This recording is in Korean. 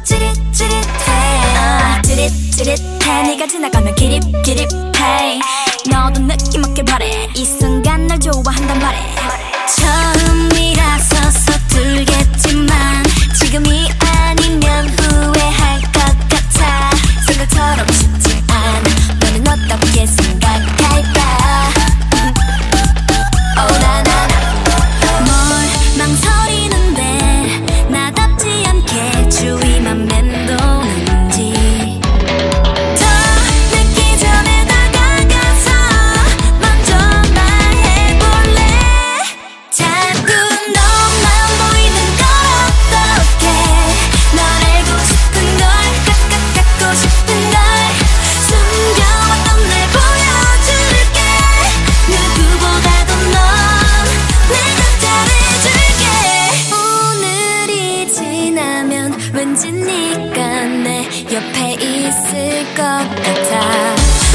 찌릿찌릿해 찌릿찌릿해 네가 지나가면 기립기립해 너도 느낌 없길 바래 이 순간 날 좋아한단 말해 처음이라서 서툴겠지만 지금이 아니면 후회할 것 같아 생각처럼 쉽지 않아 너는 어떻게 생각할까 뭘 망설이는데 나답지 않게 주위만 맴도는지 더 늦기 전에 다가가서 먼저 말해볼래 자꾸 너만 보이는 걸 어떡해 널 알고 싶은 걸 갖고 싶은 걸 숨겨왔던 날 보여줄게 누구보다도 넌 내가 잘해줄게 오늘이 지나면 왠지 네가 내 옆에 있을 것 같아